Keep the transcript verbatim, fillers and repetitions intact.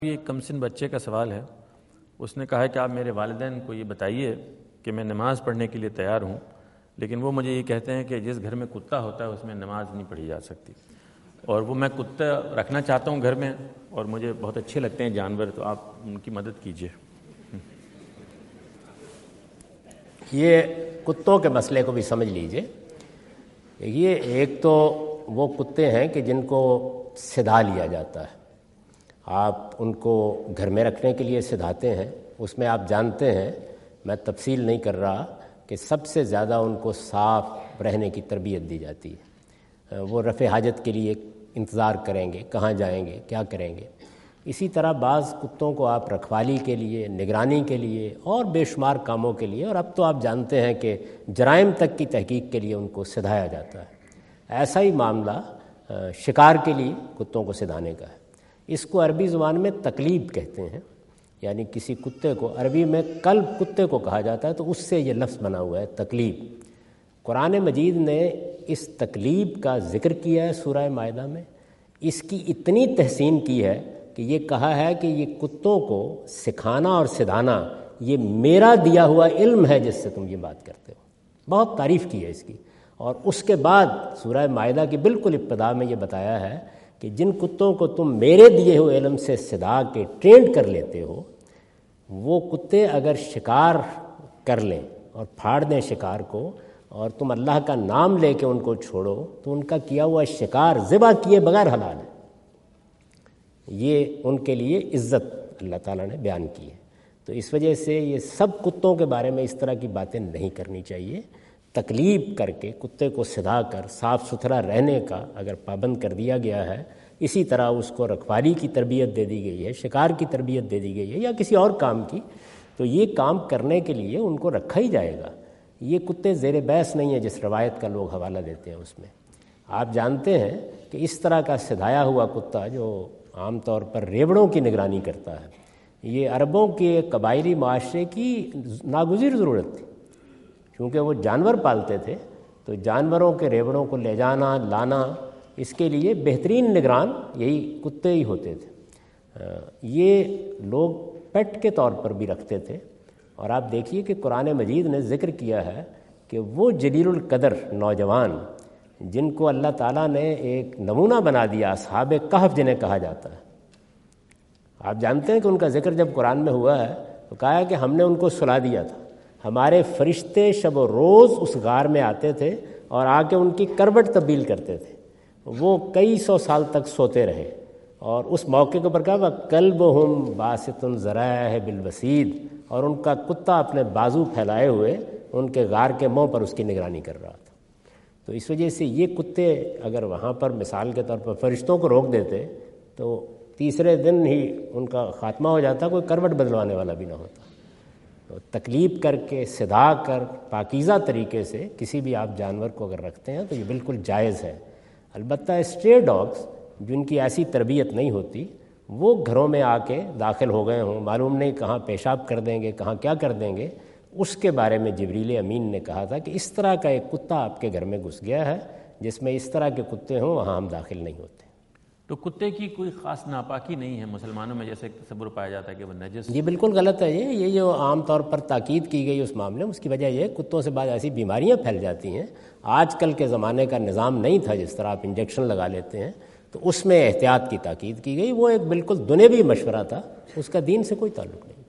یہ ایک کم سن بچے کا سوال ہے. اس نے کہا ہے کہ آپ میرے والدین کو یہ بتائیے کہ میں نماز پڑھنے کے لیے تیار ہوں، لیکن وہ مجھے یہ کہتے ہیں کہ جس گھر میں کتا ہوتا ہے اس میں نماز نہیں پڑھی جا سکتی، اور وہ میں کتا رکھنا چاہتا ہوں گھر میں، اور مجھے بہت اچھے لگتے ہیں جانور، تو آپ ان کی مدد کیجیے. یہ کتوں کے مسئلے کو بھی سمجھ لیجئے. یہ ایک تو وہ کتے ہیں کہ جن کو سدھا لیا جاتا ہے، آپ ان کو گھر میں رکھنے کے لیے سدھاتے ہیں. اس میں آپ جانتے ہیں، میں تفصیل نہیں کر رہا، کہ سب سے زیادہ ان کو صاف رہنے کی تربیت دی جاتی ہے. وہ رفع حاجت کے لیے انتظار کریں گے، کہاں جائیں گے، کیا کریں گے. اسی طرح بعض کتوں کو آپ رکھوالی کے لیے، نگرانی کے لیے اور بے شمار کاموں کے لیے، اور اب تو آپ جانتے ہیں کہ جرائم تک کی تحقیق کے لیے ان کو سدھایا جاتا ہے. ایسا ہی معاملہ شکار کے لیے کتوں کو سدھانے کا ہے. اس کو عربی زبان میں تقلیب کہتے ہیں، یعنی کسی کتے کو عربی میں کلب کتے کو کہا جاتا ہے، تو اس سے یہ لفظ بنا ہوا ہے تقلیب. قرآن مجید نے اس تقلیب کا ذکر کیا ہے سورہ مائدہ میں. اس کی اتنی تحسین کی ہے کہ یہ کہا ہے کہ یہ کتوں کو سکھانا اور سدھانا یہ میرا دیا ہوا علم ہے جس سے تم یہ بات کرتے ہو. بہت تعریف کی ہے اس کی. اور اس کے بعد سورہ مائدہ کی بالکل ابتدا میں یہ بتایا ہے کہ جن کتوں کو تم میرے دیے ہوئے علم سے سدھا کے ٹرینڈ کر لیتے ہو، وہ کتے اگر شکار کر لیں اور پھاڑ دیں شکار کو، اور تم اللہ کا نام لے کے ان کو چھوڑو، تو ان کا کیا ہوا شکار ذبح کیے بغیر حلال ہے. یہ ان کے لیے عزت اللہ تعالیٰ نے بیان کی ہے. تو اس وجہ سے یہ سب کتوں کے بارے میں اس طرح کی باتیں نہیں کرنی چاہیے. تکلیف کر کے کتے کو سدھا کر صاف ستھرا رہنے کا اگر پابند کر دیا گیا ہے، اسی طرح اس کو رکھوالی کی تربیت دے دی گئی ہے، شکار کی تربیت دے دی گئی ہے، یا کسی اور کام کی، تو یہ کام کرنے کے لیے ان کو رکھا ہی جائے گا. یہ کتے زیر بحث نہیں ہیں جس روایت کا لوگ حوالہ دیتے ہیں. اس میں آپ جانتے ہیں کہ اس طرح کا سدھایا ہوا کتا جو عام طور پر ریوڑوں کی نگرانی کرتا ہے، یہ عربوں کے قبائلی معاشرے کی ناگزیر ضرورت تھی. کیونکہ وہ جانور پالتے تھے، تو جانوروں کے ریوڑوں کو لے جانا لانا، اس کے لیے بہترین نگران یہی کتے ہی ہوتے تھے. یہ لوگ پیٹ کے طور پر بھی رکھتے تھے. اور آپ دیکھیے کہ قرآن مجید نے ذکر کیا ہے کہ وہ جلیل القدر نوجوان جن کو اللہ تعالیٰ نے ایک نمونہ بنا دیا، اصحاب کہف جنہیں کہا جاتا ہے. آپ جانتے ہیں کہ ان کا ذکر جب قرآن میں ہوا ہے تو کہا ہے کہ ہم نے ان کو سلا دیا تھا. ہمارے فرشتے شب و روز اس غار میں آتے تھے اور آ کے ان کی کروٹ تبدیل کرتے تھے. وہ کئی سو سال تک سوتے رہے، اور اس موقع کے اوپر کہا وَكَلْبُهُمْ بَاسِطٌ ذَرَائِعَهُ بِالْوَسِيدِ، اور ان کا کتا اپنے بازو پھیلائے ہوئے ان کے غار کے منہ پر اس کی نگرانی کر رہا تھا. تو اس وجہ سے یہ کتے اگر وہاں پر مثال کے طور پر فرشتوں کو روک دیتے تو تیسرے دن ہی ان کا خاتمہ ہو جاتا، کوئی کروٹ بدلوانے والا بھی نہ ہوتا. تو تکلیف کر کے سدھا کر پاکیزہ طریقے سے کسی بھی آپ جانور کو اگر رکھتے ہیں تو یہ بالکل جائز ہے. البتہ اسٹرے ڈاگس جن کی ایسی تربیت نہیں ہوتی، وہ گھروں میں آ کے داخل ہو گئے ہوں، معلوم نہیں کہاں پیشاب کر دیں گے، کہاں کیا کر دیں گے، اس کے بارے میں جبریل امین نے کہا تھا کہ اس طرح کا ایک کتا آپ کے گھر میں گھس گیا ہے، جس میں اس طرح کے کتے ہوں وہاں ہم داخل نہیں ہوتے. تو کتے کی کوئی خاص ناپاکی نہیں ہے مسلمانوں میں، جیسے تصور پایا جاتا ہے کہ وہ نجس؟ جی بالکل غلط ہے. یہ یہ جو عام طور پر تاکید کی گئی اس معاملے میں، اس کی وجہ یہ ہے کتوں سے بعض ایسی بیماریاں پھیل جاتی ہیں. آج کل کے زمانے کا نظام نہیں تھا جس طرح آپ انجیکشن لگا لیتے ہیں، تو اس میں احتیاط کی تاکید کی گئی. وہ ایک بالکل دنیوی مشورہ تھا، اس کا دین سے کوئی تعلق نہیں.